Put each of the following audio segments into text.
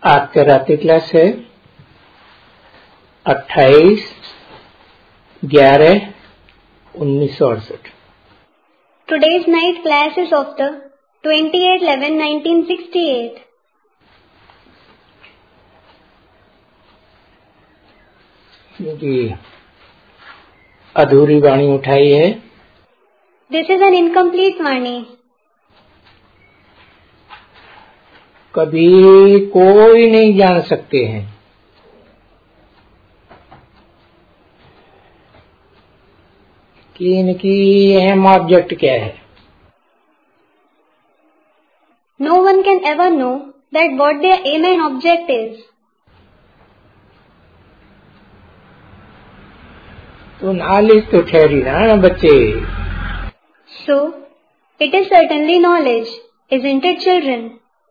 आज का रात्रि क्लास है 28/11/1968। Today's night class is of the 28/11/1968. क्योंकि अधूरी वाणी उठाई है। This is an incomplete वाणी। कभी कोई नहीं जान सकते हैं कि इनकी अहम ऑब्जेक्ट क्या है। No one can ever know that what their aim and object is. तो नॉलेज तो ठहरी ना बच्चे। So, it is certainly knowledge, isn't it, children?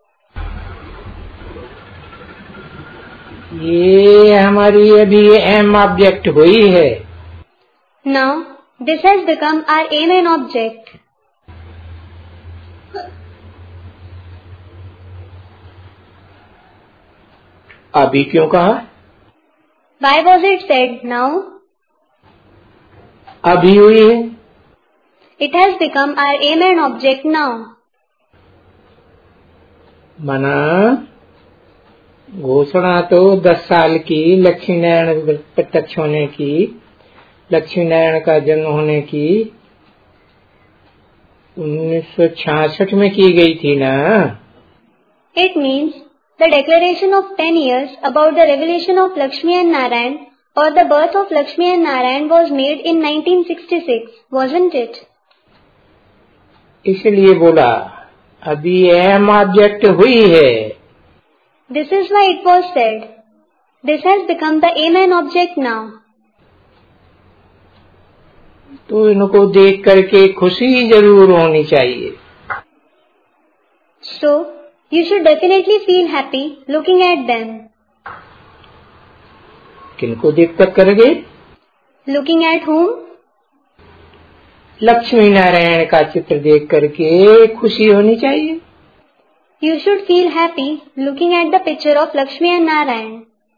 ये हमारी अभी अहम ऑब्जेक्ट हुई है। Now, this has become our aim and object. अभी क्यों कहा? Why was it said now? अभी हुई है। It has become our aim and object now. मना घोषणा तो 10 साल की लक्ष्मी नारायण प्रत्यक्ष होने की, लक्ष्मी नारायण का जन्म होने की 1966 में की गई थी ना। It means the declaration of 10 years about the revelation of Lakshmi and Narayan or the birth of Lakshmi and Narayan was made in 1966, wasn't it? इसलिए बोला अभी अहम ऑब्जेक्ट हुई है। This is why it was said. This has become the aim and object now. तो इनको देख करके खुशी जरूर होनी चाहिए। So, you should definitely feel happy looking at them. किनको देख कर करोगे? Looking at whom? Lakshmi Narayan का चित्र देख करके खुशी होनी चाहिए। You should feel happy looking at the picture of Lakshmi and Narayan.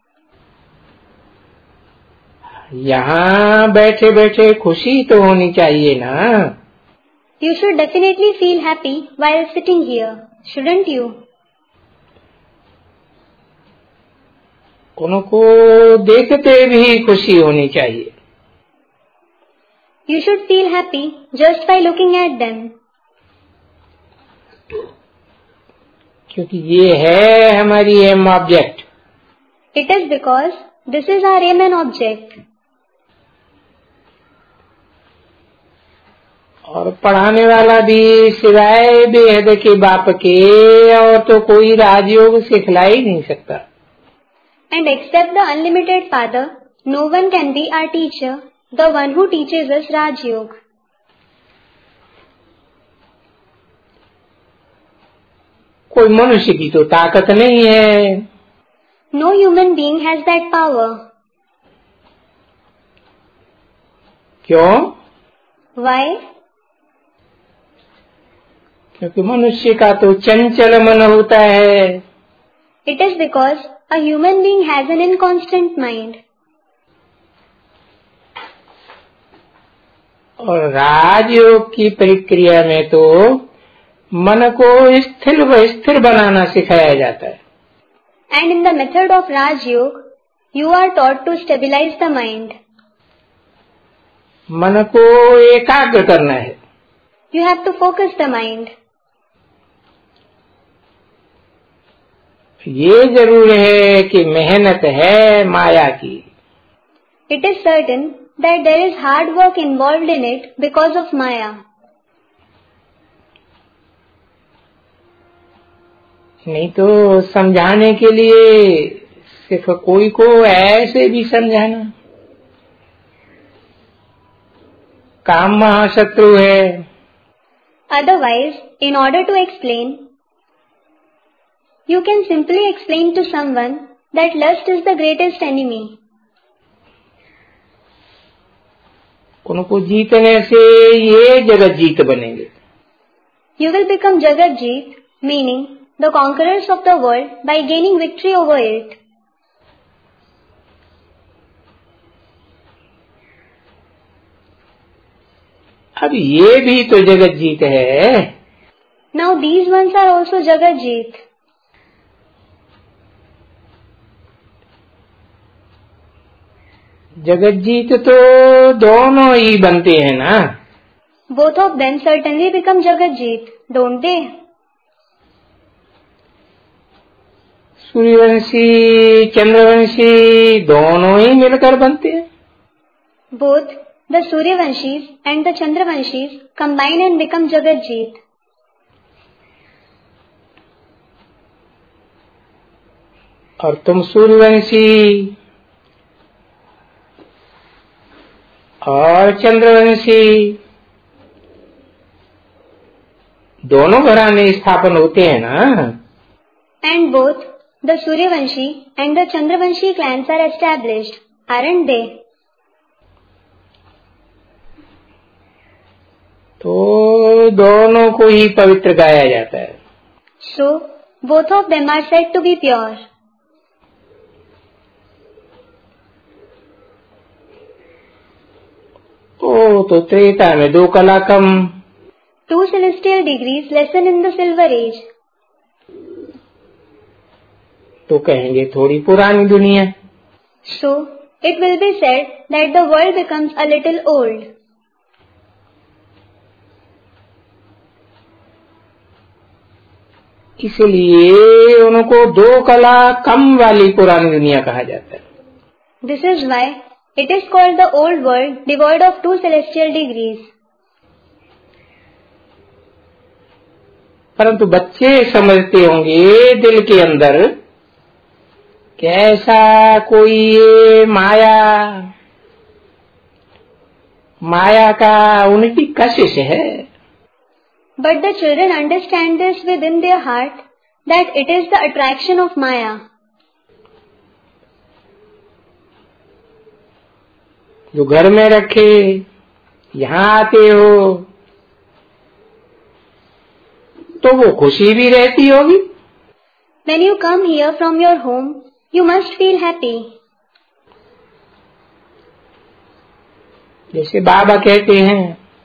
यहाँ बैठे बैठे खुशी तो होनी चाहिए ना। You should definitely feel happy while sitting here, shouldn't you? उनको देखते भी खुशी होनी चाहिए। You should feel happy just by looking at them. क्योंकि ये है हमारी aim object. It is because this is our aim and object. और पढ़ाने वाला भी सिवाय बेहद के बाप के और तो कोई राजयोग सिखला ही नहीं सकता। And except the unlimited Father, no one can be our teacher, the one who teaches us Raj Yoga. कोई मनुष्य की तो ताकत नहीं है। No human being has that power. क्यों? Why? क्योंकि मनुष्य का तो चंचल मन होता है। It is because a human being has an inconstant mind. और राजयोग की प्रक्रिया में तो मन को स्थिर व स्थिर बनाना सिखाया जाता है। And in the method of Raj Yoga, you are taught to stabilize the mind. मन को एकाग्र करना है। You have to focus the mind. ये जरूर है कि मेहनत है माया की। It is certain that there is hard work involved in it because of Maya. नहीं तो समझाने के लिए सिर्फ कोई को ऐसे भी समझाना, काम महाशत्रु है। Otherwise, in order to explain, you can simply explain to someone that lust is the greatest enemy. उनको जीतने से ये जगत जीत बनेंगे। You will become Jagat Jeet, meaning the conquerors of the world, by gaining victory over it. अब ये भी तो जगत जीत है। Now these ones are also Jagat Jeet. जगत जीत तो दोनों ही बनते हैं ना। Both of them certainly become Jagat Jeet, don't they? Suryavanshi Chandravanshi दोनों ही मिलकर बनते हैं। Both the Suryavanshis and the Chandravanshis combine and become Jagat Jeet. और तुम सूर्यवंशी और चंद्रवंशी दोनों घराने स्थापन होते हैं ना। And both the Suryavanshi and the Chandravanshi clans are established, aren't they? तो दोनों को ही पवित्र गाया जाता है। So both of them are said to be pure. तो त्रेता में 2 कला कम। 2 celestial degrees lesser in the Silver Age. तो कहेंगे थोड़ी पुरानी दुनिया। So it will be said that the world becomes a little old. इसलिए उनको 2 कला कम वाली पुरानी दुनिया कहा जाता है। This is why it is called the old world devoid of 2 celestial degrees. परंतु बच्चे समझते होंगे दिल के अंदर कि ऐसा कोई ये माया का उनकी कशिश है। But the children understand this within their heart, that it is the attraction of Maya. जो घर में रखे, यहाँ आते हो तो वो खुशी भी रहती होगी। When you come here from your home, you must feel happy. जैसे बाबा कहते हैं,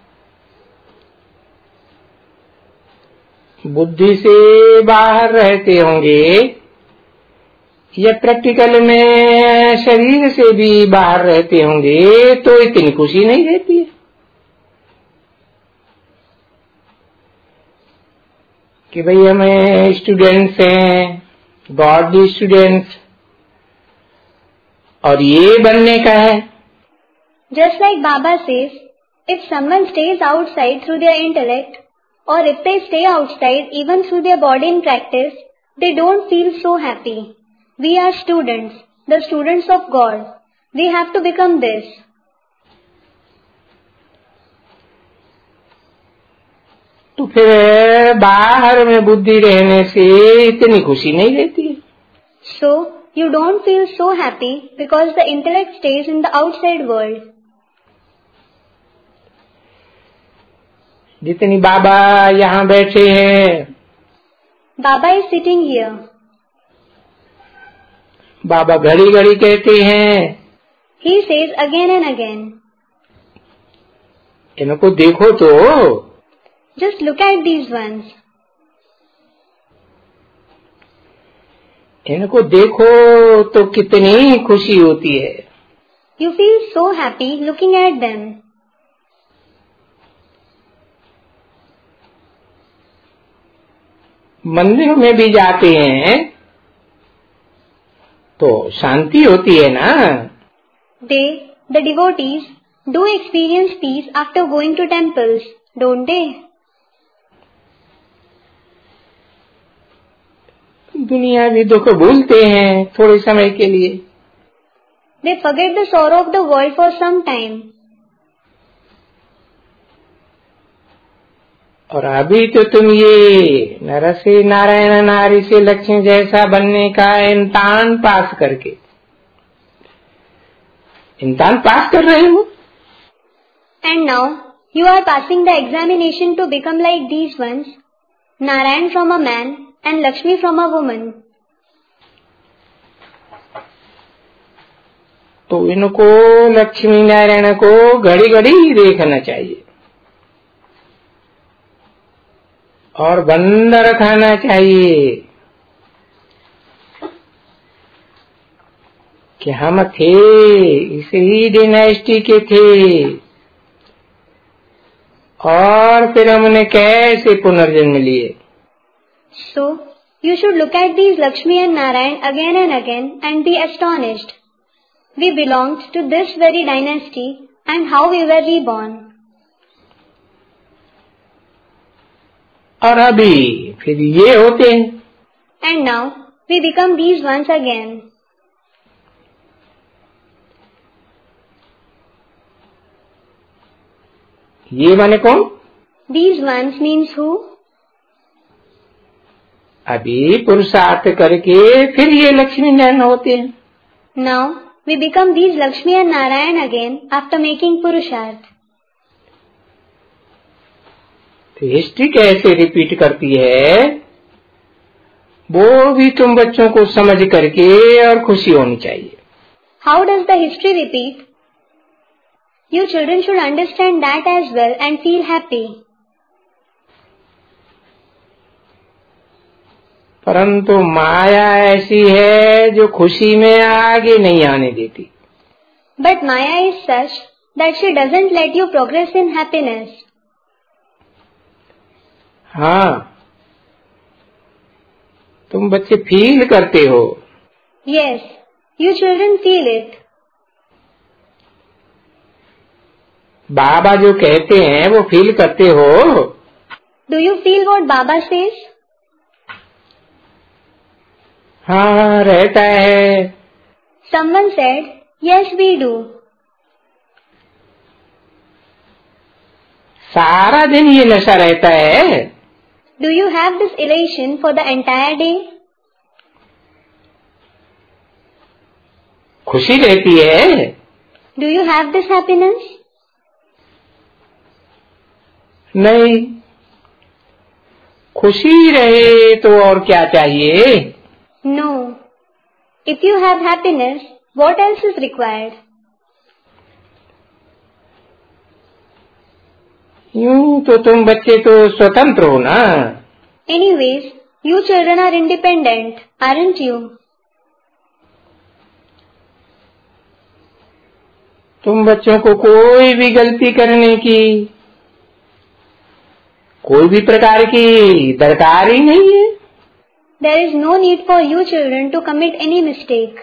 बुद्धि से बाहर रहते होंगे या प्रैक्टिकल में शरीर से भी बाहर रहते होंगे तो इतनी खुशी नहीं रहती है कि भाई हमें स्टूडेंट्स हैं, गॉडली स्टूडेंट्स, और ये बनने का है। Just like Baba says, if someone stays outside through their intellect, or if they stay outside even through their body in practice, they don't feel so happy. We are students, the students of God. We have to become this. तो फिर बाहर में बुद्धि रहने से इतनी खुशी नहीं रहती है। So you don't feel so happy because the intellect stays in the outside world. जितनी बाबा यहाँ बैठे हैं, Baba is sitting here. बाबा घड़ी घड़ी कहते हैं, He says again and again. इनको देखो तो, Just look at these ones. इनको देखो तो कितनी खुशी होती है। You feel so happy looking at them. मंदिर में भी जाते हैं तो शांति होती है ना। They, the devotees, do experience peace after going to temples, don't they? दुनियावी दुख भूलते हैं थोड़े समय के लिए। They forget the sorrow of the world for some time. और अभी तो तुम ये नर से नारायण, नारी से लक्ष्मी जैसा बनने का इम्तिहान पास करके इम्तिहान पास कर रहे हो। And now you are passing the examination to become like these ones, Narayan from a man and Lakshmi from a woman. तो इनको लक्ष्मी नारायण को घड़ी घड़ी देखना चाहिए और बंद रखना चाहिए कि हम थे इसी डिनेस्टी के थे और फिर हमने कैसे पुनर्जन्म लिए. So, you should look at these Lakshmi and Narayan again and be astonished. We belonged to this very dynasty and how we were reborn. और अभी फिर ये होते हैं. And now, we become these ones again. ये माने कौन? These ones means who? अभी पुरुषार्थ करके फिर ये लक्ष्मी नारायण होते हैं. Now, we become these Lakshmi and Narayan again after making Purusharth. तो हिस्ट्री कैसे रिपीट करती है वो भी तुम बच्चों को समझ करके और खुशी होनी चाहिए. How does the history repeat? You children should understand that as well and feel happy. परंतु माया ऐसी है जो खुशी में आगे नहीं आने देती. But Maya is such that she doesn't let you progress in happiness. हाँ, तुम बच्चे फील करते हो. Yes, you children feel it. बाबा जो कहते हैं वो फील करते हो. Do you feel what Baba says? हाँ, रहता है. Someone said, yes we do. सारा दिन ये नशा रहता है. Do you have this elation for the entire day? खुशी रहती है. Do you have this happiness? नहीं. खुशी रहे तो और क्या चाहिए. No. If you have happiness, what else is required? यूं तो तुम बच्चे तो स्वतंत्र हो ना. Anyways, you children are independent, aren't you? तुम बच्चों को कोई भी गलती करने की कोई भी प्रकार की दरकार ही नहीं है. There is no need for you children to commit any mistake.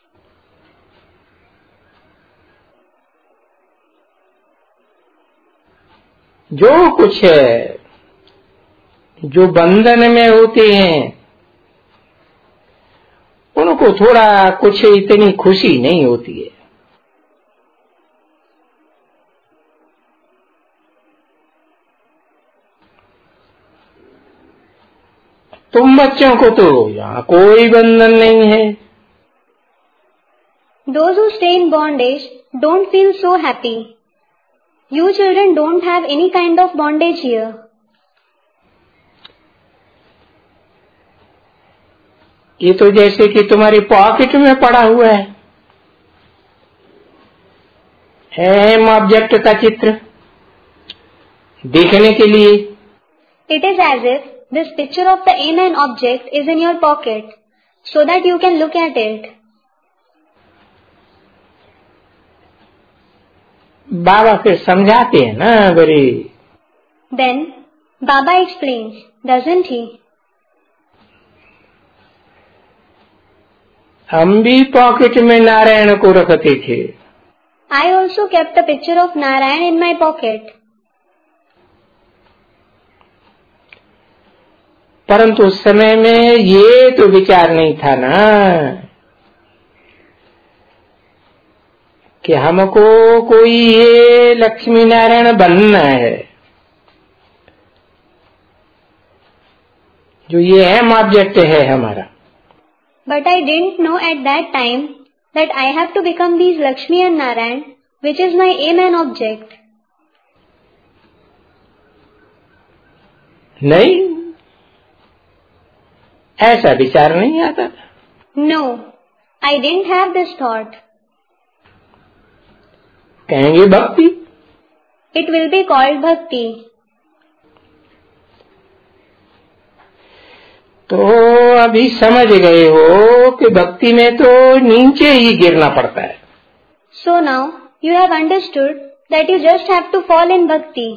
जो कुछ है जो बंधन में होते हैं उनको थोड़ा कुछ इतनी खुशी नहीं होती है. तुम बच्चों को तो यहाँ कोई बंधन नहीं है. Those who stay in bondage don't feel so happy. You children don't have any kind of bondage here. ये तो जैसे कि तुम्हारी पॉकेट में पड़ा हुआ है. एम ऑब्जेक्ट का चित्र देखने के लिए. It is as if this picture of the aim object is in your pocket, so that you can look at it. बाबा फिर समझाते हैं ना बड़ी. Then Baba explains, doesn't he? हम भी पॉकेट में नारायण को रखते थे. I also kept a picture of Narayan in my pocket. परंतु उस समय में ये तो विचार नहीं था ना कि हमको कोई ये लक्ष्मी नारायण बनना है. जो ये अहम ऑब्जेक्ट है हमारा. But I didn't know at that time that I have to become these Lakshmi and Narayan, which is my aim and object. नहीं, ऐसा विचार नहीं आता था? No, I didn't have this thought. कहेंगे भक्ति, It will be called bhakti. तो अभी समझ गए हो कि भक्ति में तो नीचे ही गिरना पड़ता है। So now you have understood that you just have to fall in bhakti.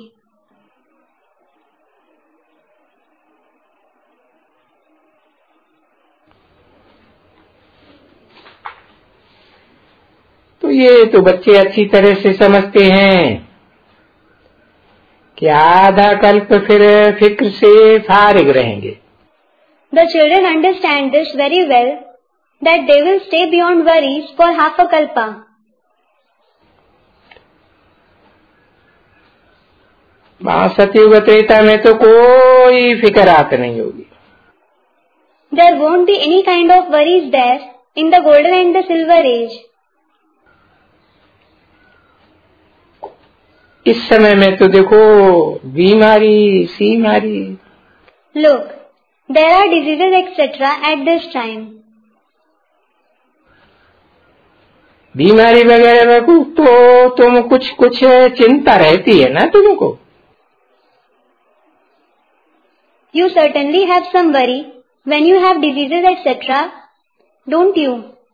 तो ये तो बच्चे अच्छी तरह से समझते हैं कि आधा कल्प फिर फिक्र से फारिग रहेंगे। The children understand this very well, that they will stay beyond worries for half a kalpa. वहाँ सतयुग त्रेता में तो कोई फिक्रात नहीं होगी। There won't be any kind of worries there in the golden and the silver age. इस समय में तो देखो बीमारी सीमारी, Look, there are diseases etc. at this time. बीमारी वगैरह में तो तुम कुछ चिंता रहती है ना तुमको। You certainly have some worry when you have diseases etc. Don't you?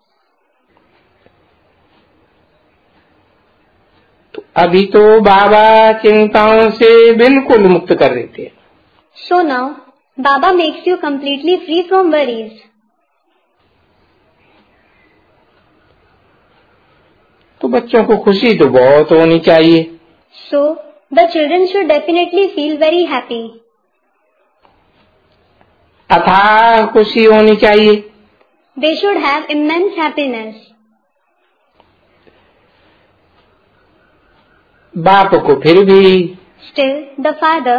तो अभी तो बाबा चिंताओं से बिल्कुल मुक्त कर देते हैं। So now, Baba makes you completely free from worries. तो बच्चों को खुशी तो बहुत होनी चाहिए। So, the children should definitely feel very happy. अथाह खुशी होनी चाहिए। They should have immense happiness. बाप को फिर भी Still, the father,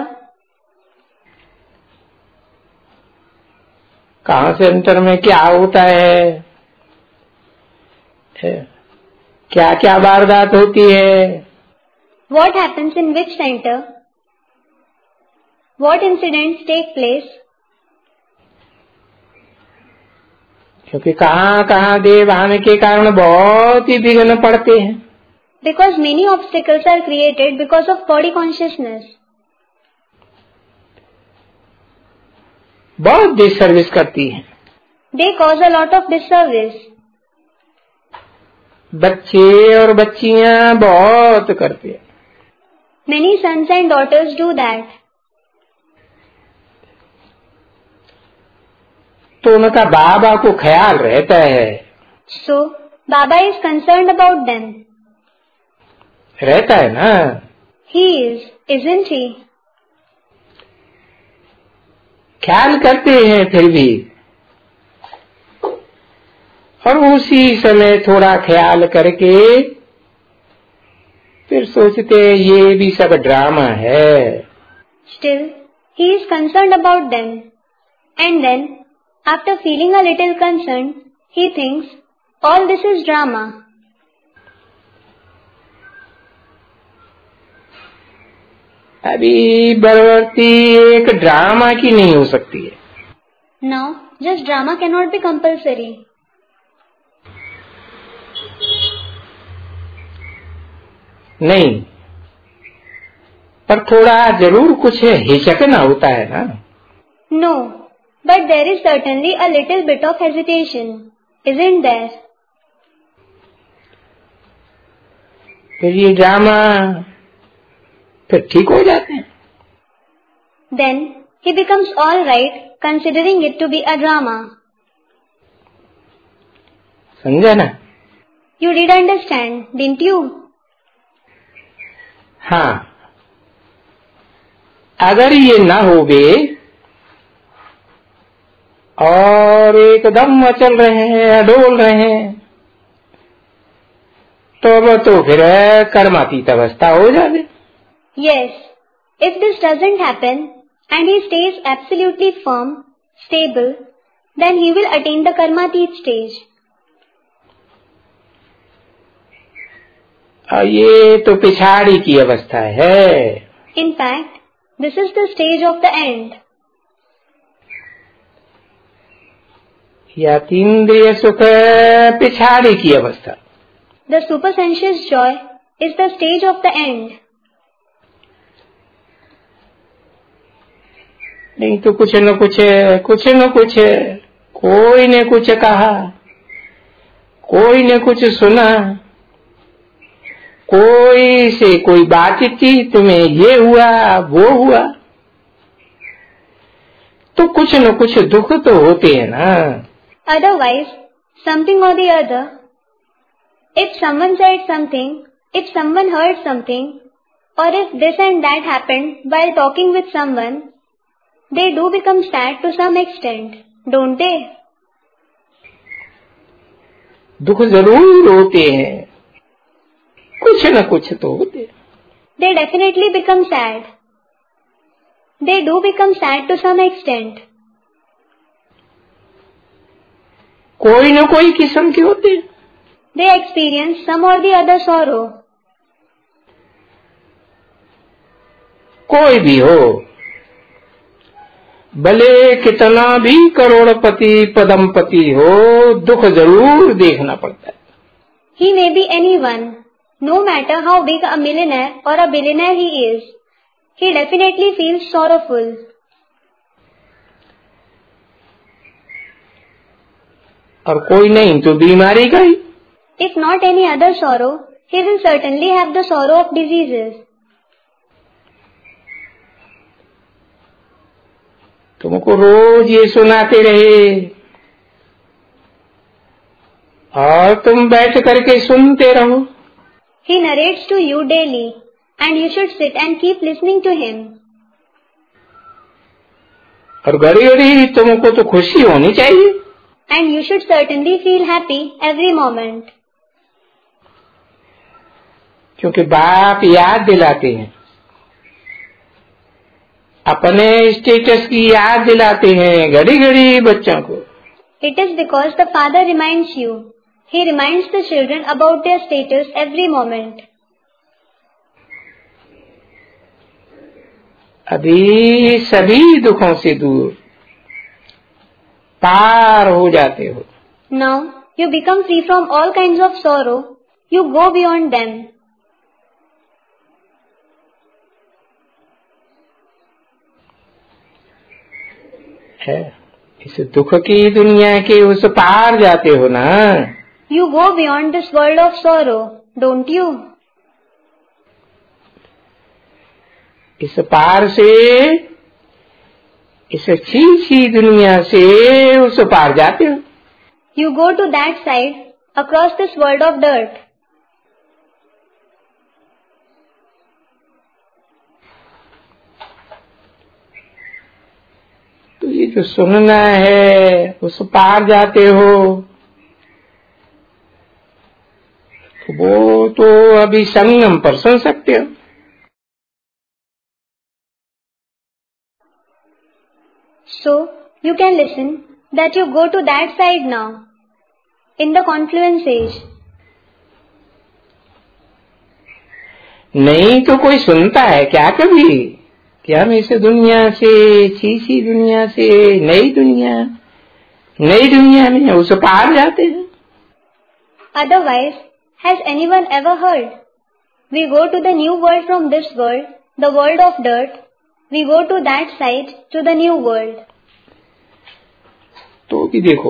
कहाँ सेंटर में क्या होता है, क्या क्या वारदात होती है, what happens in which center, what incidents take place, क्योंकि कहाँ कहाँ देव आने के कारण बहुत ही विघ्न पड़ते हैं। because many obstacles are created because of body consciousness. बहुत डिसर्विस करती है। They cause a lot of disservice. बच्चे और बच्चियां बहुत करते हैं। Many sons and daughters do that. तो उनका बाबा को ख्याल रहता है। So, Baba is concerned about them. रहता है ना। He is, isn't he? ख्याल करते हैं फिर भी, और उसी समय थोड़ा ख्याल करके फिर सोचते हैं ये भी सब ड्रामा है। Still, he is concerned about them. And then, after feeling a little concerned, he thinks, all this is drama. अभी बरवर्ती एक ड्रामा की नहीं हो सकती है। Now, just drama cannot be compulsory. नहीं, पर थोड़ा जरूर कुछ हिचकना होता है ना। No, but there is certainly a little bit of hesitation, isn't there? फिर ये ड्रामा फिर ठीक हो जाते हैं। Then, he becomes all right, considering it to be a drama. समझा ना? You did understand, didn't you? हाँ, अगर ये ना होवे और एकदम मचल रहे हैं, डोल रहे हैं, तो फिर कर्मातीत अवस्था हो जाए। Yes, if this doesn't happen and he stays absolutely firm, stable, then he will attain the karmatit stage. ये तो पिछाड़ी की अवस्था है। In fact, this is the stage of the end. या तीन्द्रिय सुख पिछाड़ी की अवस्था। The supersensuous joy is the stage of the end. नहीं तो कुछ न कुछ कोई ने कुछ कहा, कोई ने कुछ सुना, कोई से कोई बातचीत की, तुम्हें ये हुआ वो हुआ, तो कुछ न कुछ दुख तो होते हैं ना। Otherwise, something or the other, if someone said something, if someone heard something, or if this and that happened while talking with someone, they do become sad to some extent, don't they? दुख जरूर होते हैं, कुछ न कुछ तो होते हैं। They definitely become sad. They do become sad to some extent. कोई न कोई किस्म के होते हैं। They experience some or the other sorrow. कोई भी हो, भले कितना भी करोड़पति पदमपति हो, दुख जरूर देखना पड़ता है। He may be anyone, no matter how big a millionaire or a billionaire he is, he definitely feels sorrowful. और कोई नहीं तो बीमारी का ही। If not any other sorrow, he will certainly have the sorrow of diseases. तुमको रोज ये सुनाते रहे और तुम बैठ करके सुनते रहो। He narrates to you daily, and you should sit and keep listening to him. और घड़ी घड़ी तुमको तो खुशी होनी चाहिए। And you should certainly feel happy every moment. क्योंकि बाप याद दिलाते हैं, अपने स्टेटस की याद दिलाते हैं घड़ी घड़ी बच्चों को। It is because the father reminds you. He reminds the children about their status every moment. अभी सभी दुखों से दूर पार हो जाते हो। Now you become free from all kinds of sorrow. You go beyond them. है, इस दुख की दुनिया के उस पार जाते हो ना। You go beyond this world of sorrow, don't you? इस पार से, इस छी दुनिया से उस पार जाते हो। You go to that side, across this world of dirt. तो ये जो सुनना है, उस पार जाते हो, तो वो तो अभी संगम पर सुन सकते हो। So you can listen that you go to that side now, in the confluence age. नहीं तो कोई सुनता है क्या कभी कि हम इस दुनिया से, छी दुनिया से नई दुनिया में उस पार जाते हैं। Otherwise, has anyone ever heard? We go to the new world from this world, the world of dirt. We go to that side, to the new world. तो भी देखो,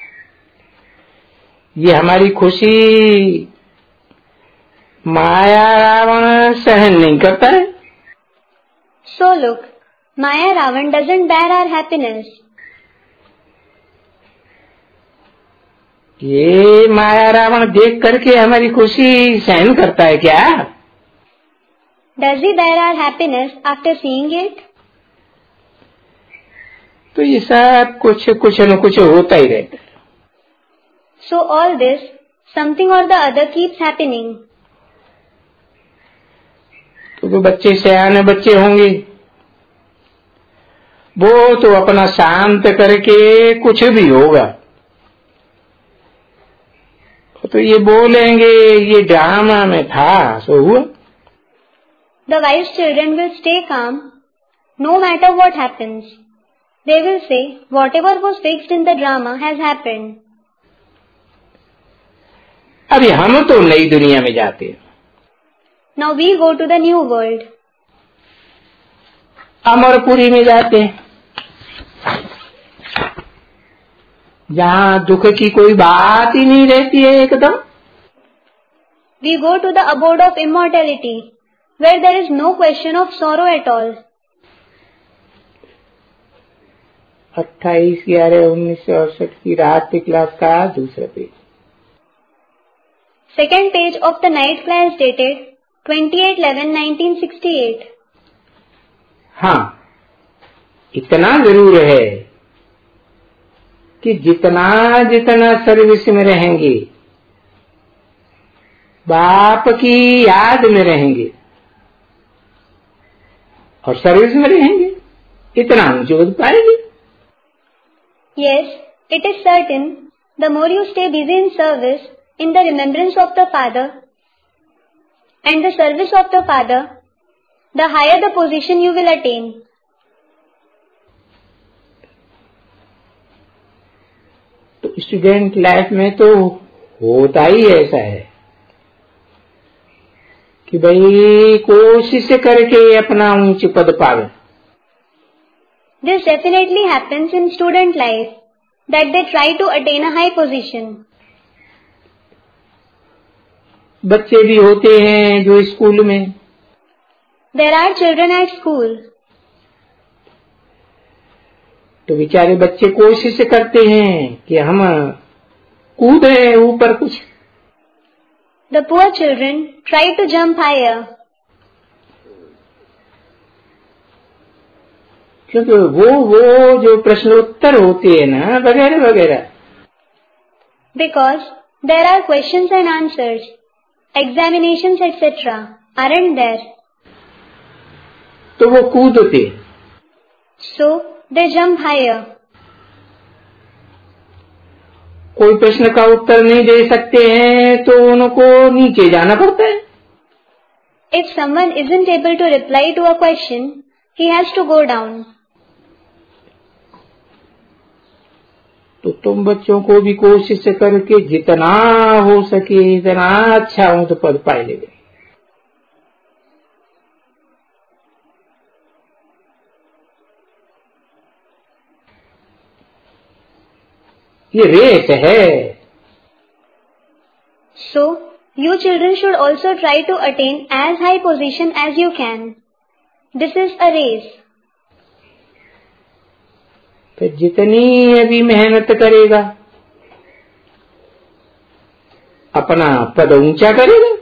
ये हमारी खुशी माया रावण सहन नहीं करता है। So look, Maya Ravan doesn't bear our happiness. ये माया रावण देख करके हमारी खुशी सहन करता है क्या? Does he bear our happiness after seeing it? तो ये सब कुछ न कुछ होता ही रहता है। So all this, something or the other keeps happening. तो बच्चे सयाने बच्चे होंगे, वो तो अपना शांत करके कुछ भी होगा, तो ये बोलेंगे ये ड्रामा में था सो हुआ। The wise children will stay calm, no matter what happens. They will say, whatever was fixed in the drama has happened. अभी हम तो नई दुनिया में जाते हैं. Now we go to the new world. Amarpuri में जाते हैं, जहाँ दुख की कोई बात ही नहीं रहती है एकदम. We go to the abode of immortality, where there is no question of sorrow at all. 28/11/1968 की रात की क्लास का दूसरा page. Second page of the night class dated 28/11/1968. हाँ, इतना जरूर है कि जितना जितना सर्विस में रहेंगे, बाप की याद में रहेंगे और सर्विस में रहेंगे, इतना ऊंचे पद पाएंगे. Yes, it is certain, the more you stay busy in service, in the remembrance of the Father and the service of the Father, the higher the position you will attain. तो student life में तो होता ही ऐसा है कि भाई कोशिश करके अपना ऊंच पद पावे. This definitely happens in student life, that they try to attain a high position. बच्चे भी होते हैं जो स्कूल में, There are children at school. तो बेचारे बच्चे कोशिश करते हैं कि हम कूदे ऊपर कुछ. The poor children try to jump higher. क्योंकि वो जो प्रश्नोत्तर होते हैं ना वगैरह वगैरह, Because there are questions and answers, examinations etc. aren't there. तो वो कूदते. So they jump higher. कोई प्रश्न का उत्तर नहीं दे सकते हैं तो उनको नीचे जाना पड़ता है. If someone isn't able to reply to a question, he has to go down. तो तुम बच्चों को भी कोशिश करके जितना हो सके इतना अच्छा ऊंच पद पाए ले. ये रेस है. So, you children should also try to attain as high position as you can. This is a race. तो जितनी अभी मेहनत करेगा अपना पद ऊंचा करेगा.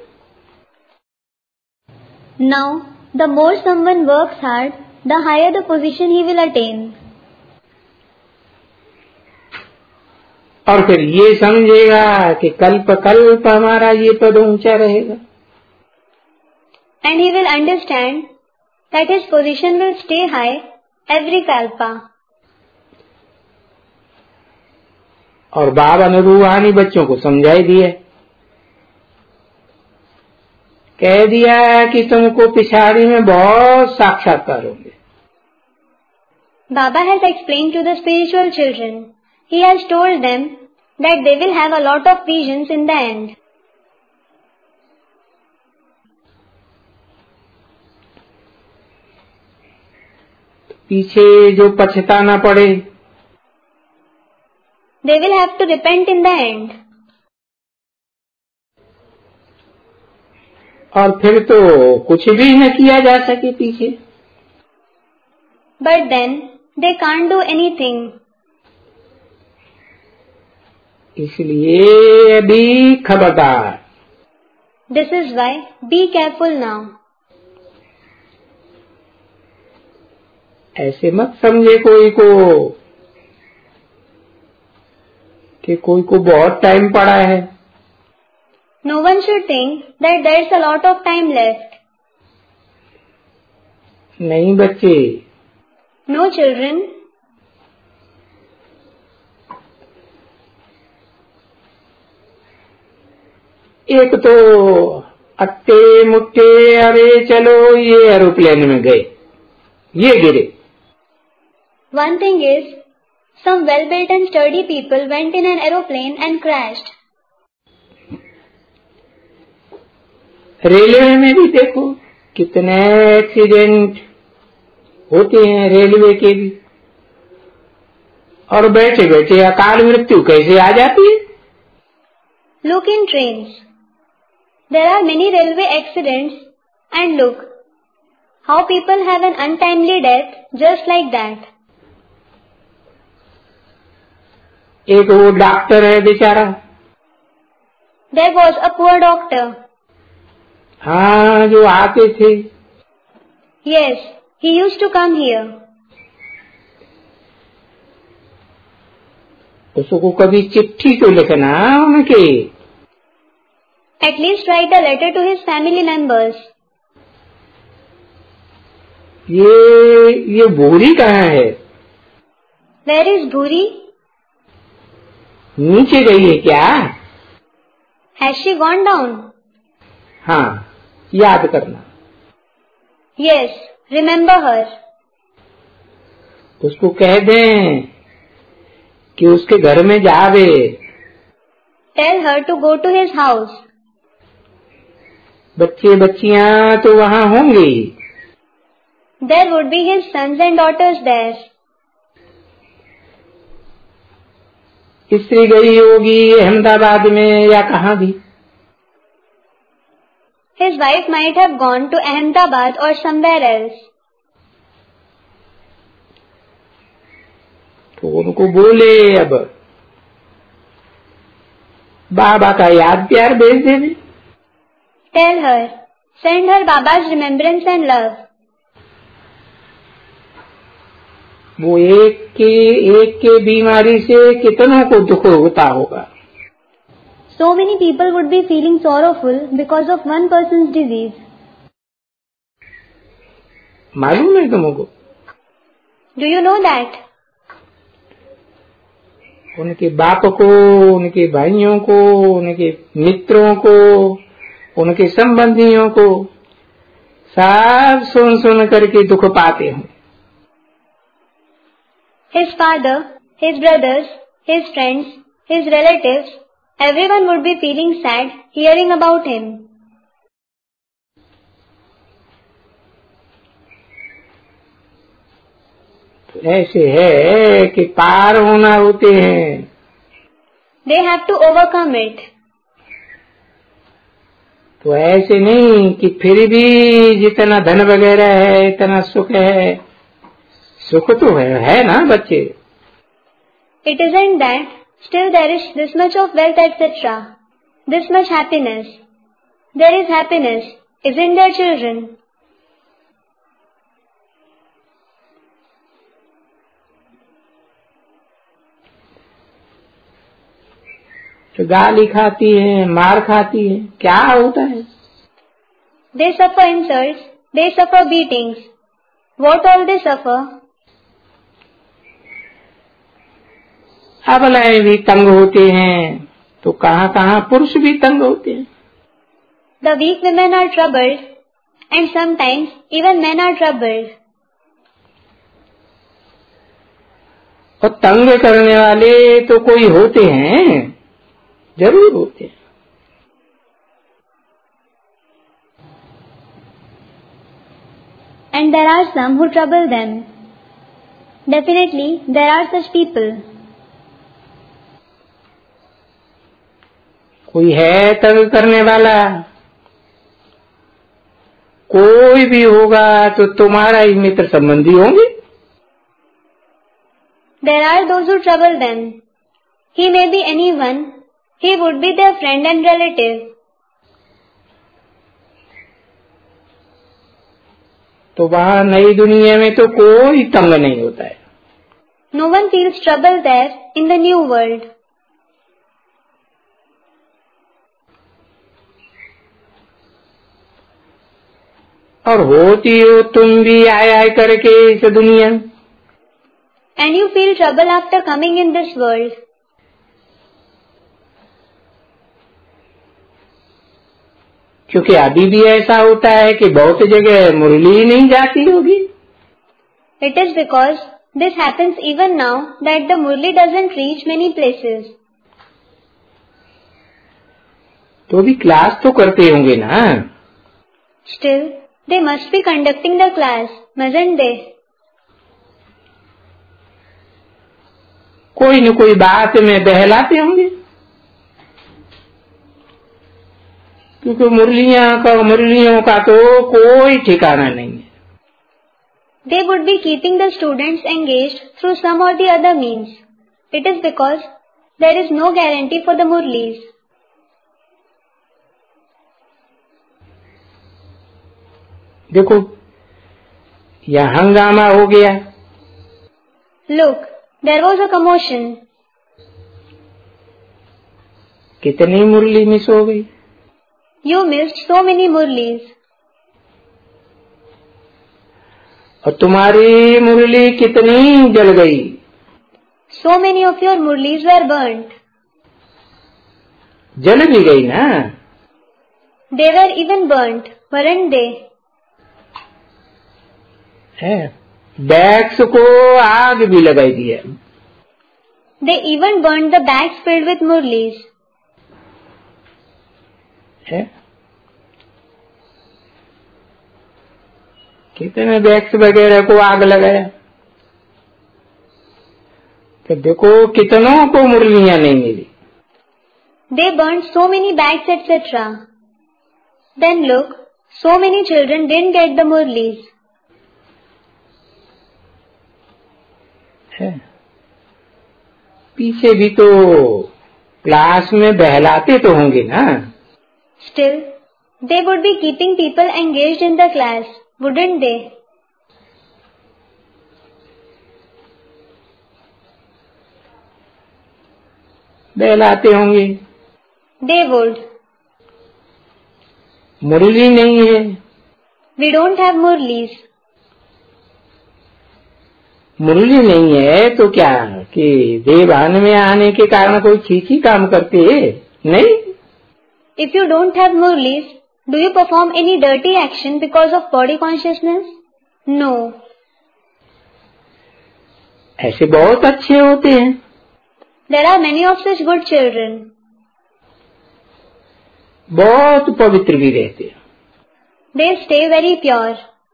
Now, the more someone works hard, the higher the position he will attain. और फिर ये समझेगा कि कल्प कल्प हमारा ये पद ऊंचा रहेगा. And he will understand that his position will stay high every kalpa. और बाबा ने रूहानी बच्चों को समझाई दिया, कह दिया कि तुमको पिछाड़ी में बहुत साक्षात्कार होंगे. Baba has explained to the spiritual children. He has told them that they will have a lot of visions in the end. पीछे जो पछताना पड़े, They will have to repent in the end. और फिर तो कुछ भी न किया जा सके पीछे. But then they can't do anything. इसलिए अभी खबरदार. This is why be careful now. ऐसे मत समझे कोई को कि कोई को बहुत टाइम पड़ा है. No one should think that there's a lot of time left. नहीं बच्चे, No children. एक तो अट्टे मुट्टे अरे चलो ये एरोप्लेन में गए, ये गिरे. One thing is, some well-built and sturdy people went in an aeroplane and crashed. Railway में भी देखो कितने एक्सीडेंट होते हैं रेलवे के भी, और बैठे बैठे अकाल मृत्यु कैसे आ जाती है। Look in trains. There are many railway accidents and look how people have an untimely death just like that. एक वो डॉक्टर है बेचारा, There was a poor doctor. हाँ जो आते थे, Yes, he used to come here. उसको कभी चिट्ठी तो लिखना उनके, At least write a letter to his family members. ये बोरी कहाँ है? Where is Bhuri? नीचे गई है क्या? Has she gone down? हाँ याद करना। Yes, remember her. उसको कह दें कि उसके घर में जावे। Tell her to go to his house. बच्चे बच्चियां तो वहाँ होंगे। There would be his sons and daughters there. स्त्री गई होगी अहमदाबाद में या कहाँ भी। His wife might have gone to Ahmedabad or somewhere else. तो उनको बोले अब बाबा का याद प्यार भेज देवे। Tell her, send her Baba's remembrance and love. वो एक के बीमारी से कितनों को दुख होता होगा। So many people would be feeling sorrowful because of one person's disease. मालूम है तुमको? Do you know that? उनके बाप को, उनके भाइयों को, उनके मित्रों को, उनके संबंधियों को सब सुन करके दुख पाते हैं। His father, his brothers, his friends, his relatives, everyone would be feeling sad hearing about him. तो ऐसे है कि पार होना होते हैं। They have to overcome it. तो ऐसे नहीं कि फिर भी जितना धन वगैरह है इतना सुख है, सुख तो है ना बच्चे। It isn't that still there is this much of wealth, etc., this much happiness. There is happiness, isn't there, children? तो गाली खाती है, मार खाती है, क्या होता है? They suffer insults, they suffer beatings. What all they suffer? अबलाएं भी तंग होते हैं, तो कहाँ कहाँ पुरुष भी तंग होते हैं। The weak women are troubled, and sometimes even men are troubled. और तंग करने वाले तो कोई होते हैं, जरूर होते हैं। And there are some who trouble them. Definitely, there are such people. कोई है तंग करने वाला, कोई भी होगा तो तुम्हारा ही मित्र संबंधी होंगे। There are those who trouble them. He may be anyone. He would be their friend and relative. तो वहाँ नई दुनिया में तो कोई तंग नहीं होता है। No one feels trouble there in the new world. और होती हो तुम भी आए करके इस दुनिया में। And you feel trouble after coming in this world. क्योंकि अभी भी ऐसा होता है कि बहुत जगह मुरली नहीं जाती होगी। It is because This happens even now that the Murli doesn't reach many places. तो भी क्लास तो करते होंगे ना? Still, they must be conducting the class, mustn't they? कोई न कोई बात में बहलाते होंगे, क्योंकि मुरलियों का तो कोई ठिकाना नहीं है। They would be keeping the students engaged through some or the other means. It is because there is no guarantee for the Murlis. देखो, यह हंगामा हो गया। Look, there was a commotion. कितनी मुरली मिस हो गई? You missed so many Murlis. और तुम्हारी मुरली कितनी जल गई? So many of your Murlis were burnt. जल भी गई ना? They were even burnt, weren't they? है, बैग्स को आग भी लगाई दिया। They even burned the bags filled with Murlis. है, कितने बैग्स वगैरह को आग लगाया। तो देखो कितनों को मुरलियां नहीं मिली। They burnt so many bags, etc. Then look, so many children didn't get the Murlis. है, पीछे भी तो क्लास में बहलाते तो होंगे ना? Still, they would be keeping people engaged in the class, wouldn't they? बहलाते होंगे। They would. मुरली नहीं है। We don't have Murlis. मुरली नहीं है तो क्या कि देवान में आने के कारण कोई ठीक ही काम करते नहीं? If you don't have Murlis, do you perform any dirty action because of body consciousness? No. ऐसे बहुत अच्छे होते हैं। There are many of such good children. बहुत पवित्र भी रहते हैं। They stay very pure.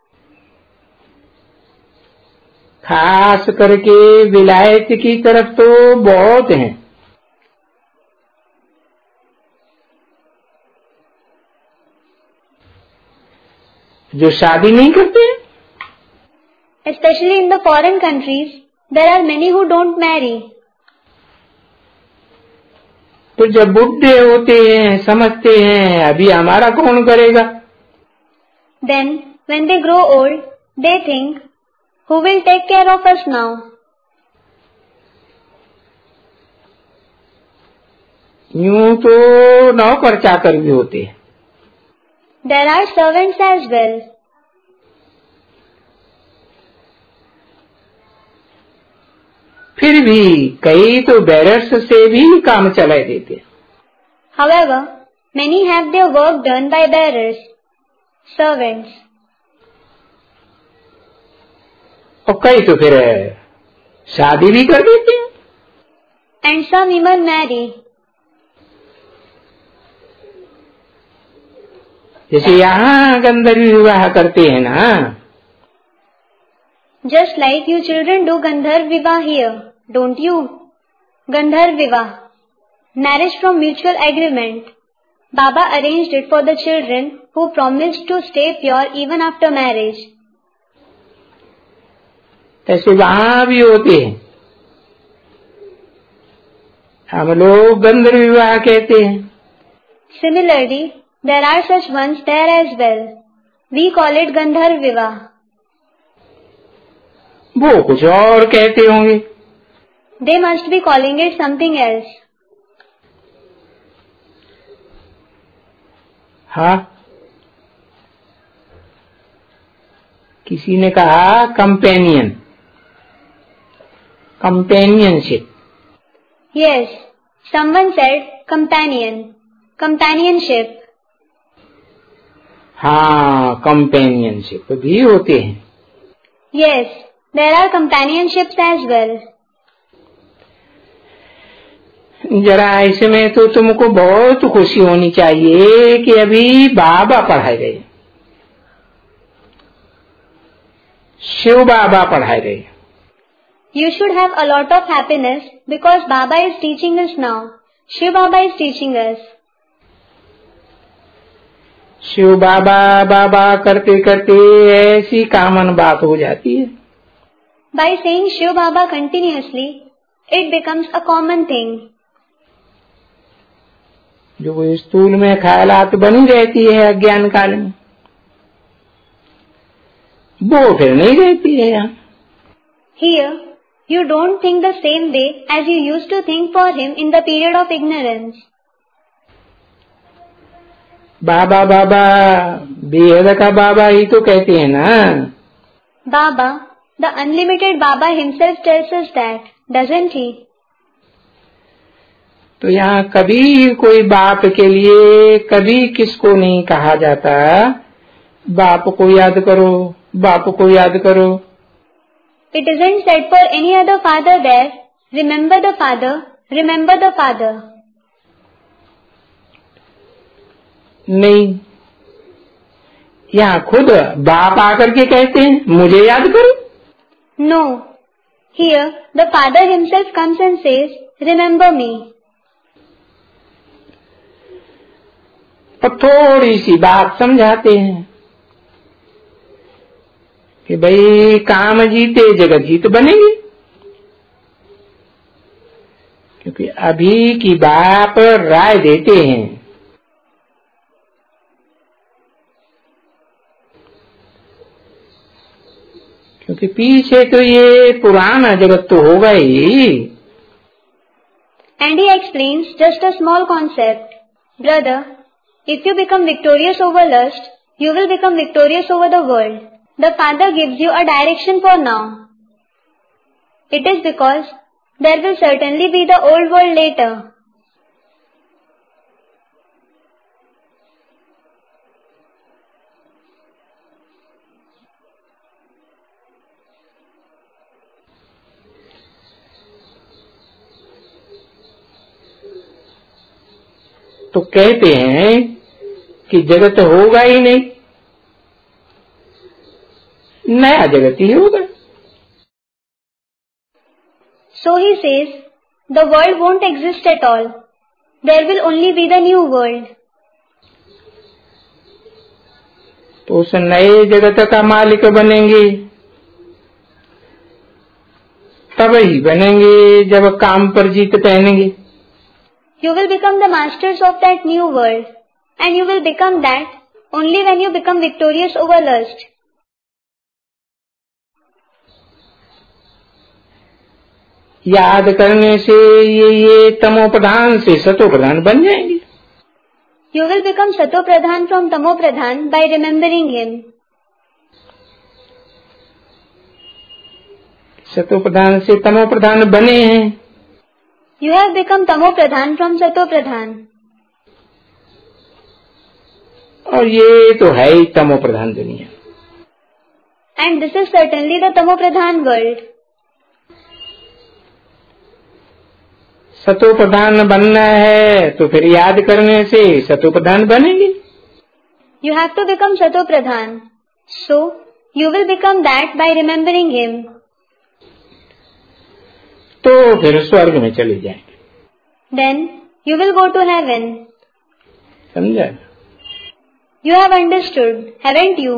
खास करके विलायत की तरफ तो बहुत हैं। जो शादी नहीं करते। Especially in the foreign countries, there are many who don't marry. तो जब बुढ़े होते हैं समझते हैं अभी हमारा कौन करेगा। Then, when they grow old, they think, who will take care of us now? यूं तो नौकर चाकर भी होते हैं। There are servants as well. फिर भी कई तो बैरर्स से भी काम चला देते हैं। However, many have their work done by bearers, servants. और कई तो फिर शादी भी कर देते हैं। And some even marry. जैसे यहाँ गंधर्व विवाह करते हैं ना। Just like you children do Gandharv Vivah here, don't you? Gandharv Vivah, marriage from mutual agreement. Baba arranged it for the children who promised to stay pure even after marriage. ऐसे वहाँ भी होते हैं। हम लोग गंधर्व विवाह कहते हैं। Similarly, there are such ones there as well. We call it Gandharv Vivah. वो कुछ और कहते होंगे। They must be calling it something else. हाँ, किसी ने कहा companion, companionship. Yes, someone said companion, companionship. हाँ, कंपेनियनशिप भी होते हैं। Yes, There are companionships as well. जरा इसमें तो तुमको बहुत खुशी होनी चाहिए कि अभी बाबा पढ़ाए गए, शिव बाबा पढ़ाए गए. You should have a lot of happiness because Baba is teaching us now. Shiv Baba is teaching us. Shiv बाबा बाबा करते करते ऐसी कॉमन बात हो जाती है. By saying Shiv Baba continuously, it becomes a common thing. जो स्थूल में ख्यालात बनी रहती है अज्ञान काल में, वो फिर नहीं रहती है यहाँ. Here, you don't think the same way as you used to think for him in the period of ignorance. बाबा बाबा बेहद का बाबा ही तो कहते हैं ना. Baba, the unlimited Baba himself tells us that, doesn't he? तो यहाँ कभी कोई बाप के लिए कभी किसको नहीं कहा जाता बाप को याद करो, बाप को याद करो. It isn't said for any other father there, remember the father, remember the father. नहीं, यहाँ खुद बाप आकर के कहते हैं मुझे याद करो. No, here the father himself comes and says, remember me. और थोड़ी सी बात समझाते हैं कि भाई काम जीते जगत जीत बनेगी, क्योंकि अभी की बाप राय देते हैं. क्योंकि पीछे तो ये पुराना जगत तो होगा ही. And he explains just a small concept. Brother, if you become victorious over lust, you will become victorious over the world. The Father gives you a direction for now. It is because there will certainly be the old world later. तो कहते हैं कि जगत होगा ही नहीं, नया जगत ही होगा. So he says, the world won't exist at all. There will only be the new world. तो उस नए जगत का मालिक बनेंगे, तब ही बनेंगे जब काम पर जीत पहनेंगे. You will become the masters of that new world, and you will become that only when you become victorious over lust. याद करने से ये तमो प्रधान से सतो प्रधान बन जाएंगे. You will become Sato Pradhan from Tamo Pradhan by remembering him. सतो प्रधान से तमो प्रधान बने हैं. You have become Tamo Pradhan from Sato Pradhan. और ये तो है ही तमो प्रधान दुनिया. And this is certainly the Tamo Pradhan world. सतो प्रधान बनना है तो फिर याद करने से सतो प्रधान बनेंगे. You have to become Sato Pradhan. So, you will become that by remembering him. तो फिर स्वर्ग में चले जाएंगे. Then, you will go to heaven. समझा? You have understood, haven't you?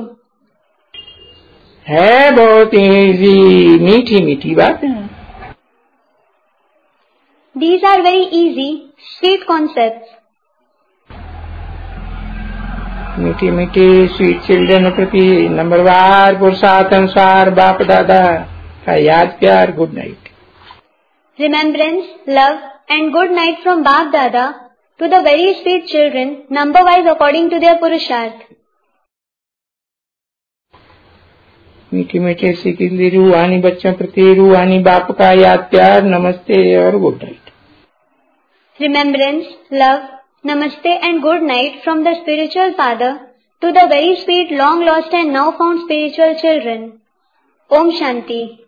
है बहुत इजी, मीठी मीठी बातें. These are very easy, sweet concepts. मीठी मीठी स्वीट चिल्ड्रन प्रति नंबरवार पुरुषार्थ अनुसार बाप दादा का याद प्यार. Good night. Remembrance, love and good night from Bap Dada to the very sweet children, number wise according to their Purusharth. मीठी मीठी सीखी रूहानी बच्चों प्रति रूहानी बाप का याद प्यार. नमस्ते और good night. Remembrance, love, namaste and good night from the spiritual father to the very sweet long lost and now found spiritual children. Om Shanti.